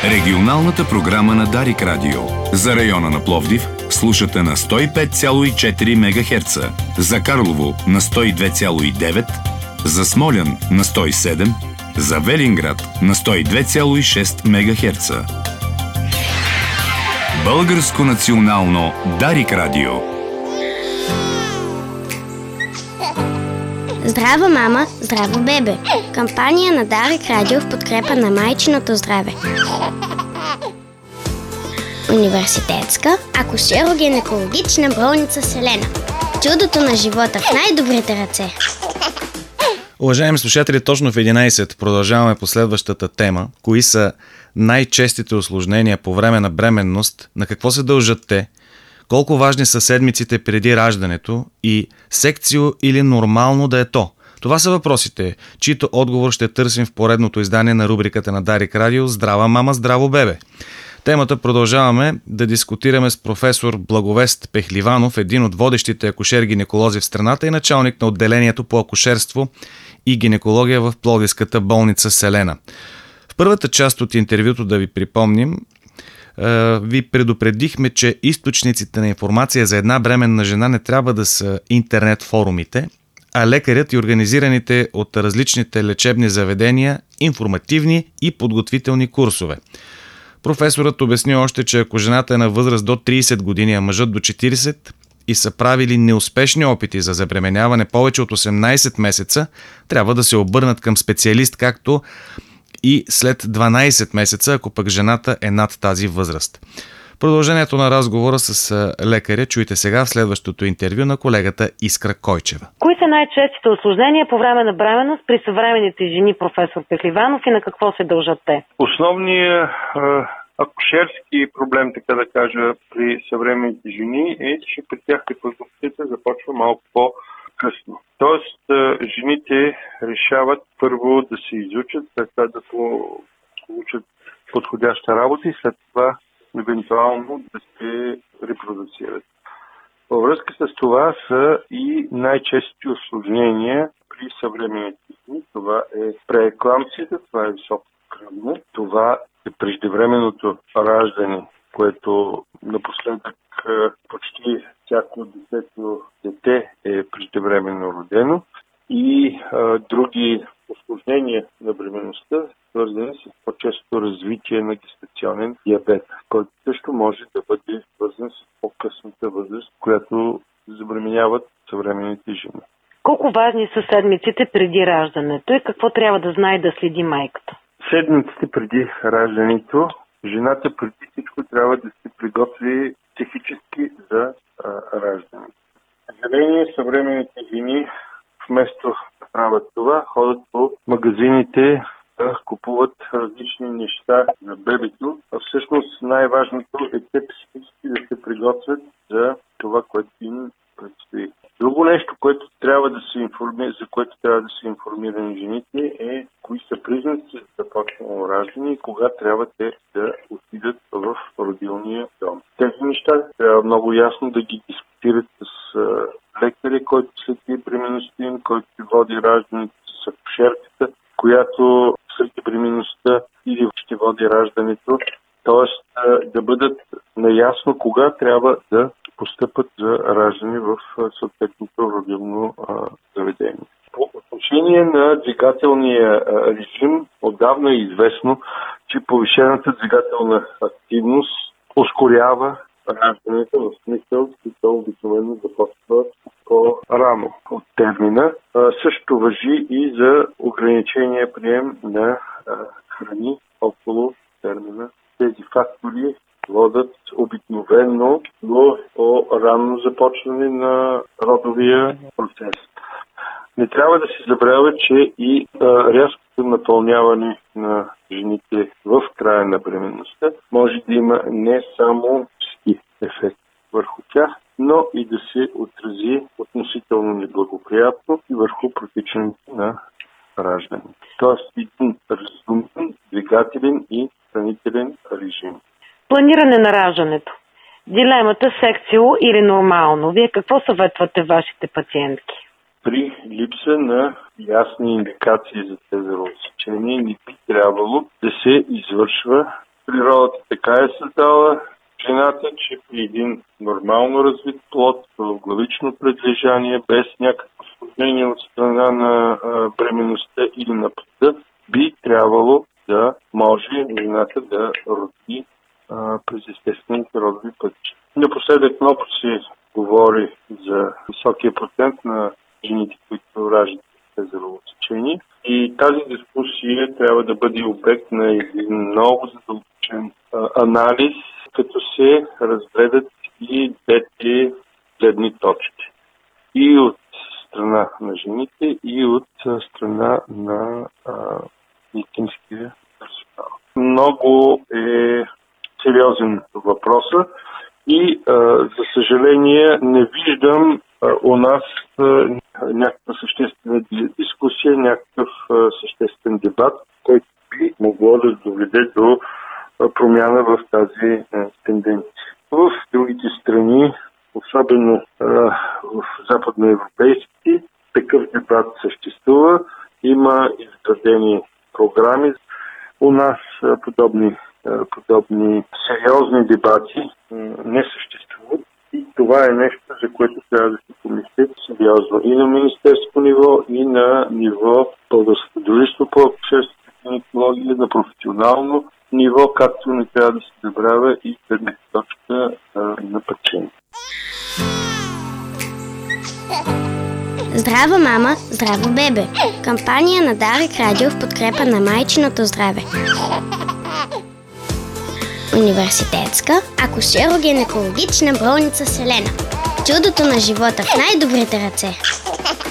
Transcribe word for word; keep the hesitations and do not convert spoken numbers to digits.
Регионалната програма на Дарик Радио. За района на Пловдив слушате на сто и пет цяло и четири мегахерца, за Карлово на сто и две цяло и девет, за Смолян на сто и седем, за Велинград на сто и две цяло и шест мегахерца. Българско национално Дарик Радио. Здрава мама, здраво бебе. Кампания на Дарик Радио в подкрепа на майчиното здраве. Университетска акушеро-гинекологична болница Селена. Чудото на живота в най-добрите ръце. Уважаеми слушатели, точно в единайсет продължаваме по следващата тема. Кои са най-честите усложнения по време на бременност, на какво се дължат те, колко важни са седмиците преди раждането и секцио или нормално да е то? Това са въпросите, чието отговор ще търсим в поредното издание на рубриката на Дарик Радио «Здрава мама, здраво бебе». Темата продължаваме да дискутираме с професор Благовест Пехливанов, един от водещите акушер-гинеколози в страната и началник на отделението по акушерство и гинекология в Пловдивската болница Селена. В първата част от интервюто, да ви припомним, ви предупредихме, че източниците на информация за една бременна жена не трябва да са интернет форумите, а лекарят и организираните от различните лечебни заведения информативни и подготвителни курсове. Професорът обясни още, че ако жената е на възраст до трийсет години, а мъжът до четирийсет и са правили неуспешни опити за забременяване повече от осемнайсет месеца, трябва да се обърнат към специалист, както и след дванайсет месеца, ако пък жената е над тази възраст. Продължението на разговора с лекаря чуйте сега в следващото интервю на колегата Искра Койчева. Кои са най-честите усложнения по време на бременност при съвременните жени, професор Пехливанов, и на какво се дължат те? Основният акушерски проблем, така да кажа, при съвременните жени е, че при тях репродукцията започва малко по-късно. Тоест, жените решават първо да се изучат, след това да получат подходяща работа и след това евентуално да се репродуцират. Във връзка с това са и най-честите усложнения при съвременните жени. Това е прееклампсията, това е високо кръвно, това е преждевременното раждане, което напоследък почти всяко десето дете е преждевременно родено, и а, други усложнения на бременността, свързани с по-често развитие на гестационен диабет, който също може да бъде свързан с по-късната възраст, която забременяват съвременните жени. Колко важни са седмиците преди раждането и какво трябва да знае да следи майката? Седмиците преди раждането, жената преди всичко трябва да се приготви психически за а, раждането. За съжаление, съвременните жени вместо да правят това, ходят по магазините да купуват различни неща за бебето, а всъщност най-важното е те психически да се приготвят за това, което им предстои. Друго нещо, което трябва да се информира, за което трябва да се информирани жените, е кои са признаци за започнало раждане и кога трябва те да отидат в родилния дом. Тези неща трябва много ясно да ги дискутират с лекаря, който следи бременността им, който води раждането, с акушерката, която следи бременността или ще води раждането, т.е. да бъдат наясно кога трябва да постъпат за раждане в съответното родилно заведение. По отношение на двигателния режим, отдавна е известно, че повишената двигателна активност ускорява раждането, в смисъл, че то обикновено започва по-рано от термина. Също важи и за ограничения прием на храни около термина. Тези фактори водят обикновено до по-ранно започване на родовия процес. Не трябва да се забравя, че и а, рязкото напълняване на жените в края на бременността може да има не само психи ефект върху тях, но и да се отрази относително неблагоприятно и върху протичането на раждане. Тоест един разумен, двигателен и хранителен режим. Планиране на раждането. Дилемата секцио или нормално. Вие какво съветвате вашите пациентки? При липса на ясни индикации за цезарово сечение не би трябвало да се извършва Природата така е създала жената, че при един нормално развит плод в главично прилежание, без някакво осложнение от страна на а, бременността или на плода, би трябвало да може жената да роди а, през естествените родови пътища. Напоследък много се говори за високия процент на жените, които раждат цезарово-сечение. И тази дискусия трябва да бъде обект на един много задълбочен а, анализ, като се разгледат и двете гледни точки. И от страна на жените, и от страна на а, медицинския персонал. Много е сериозен въпроса и, а, за съжаление, не виждам а, у нас а, някаква съществена дискусия, някакъв а, съществен дебат, който би могло да доведе до а, промяна в тази а, тенденция. В другите страни, особено а, в западноевропейски, такъв дебат съществува. Има изградени програми. У нас а, подобни, а, подобни сериозни дебати а, не съществуват. И това е нещо, за което трябва да се помисли сериозно и на министерско ниво, и на ниво Българското дружество по акушерство и гинекология, на професионално ниво, както не трябва да се забравя и гледната точка а, на пациента. Здрава мама, здраво бебе. Кампания на Дарик Радио в подкрепа на майчиното здраве. Университетска акушеро-гинекологична болница Селена. Чудото на живота в най-добрите ръце.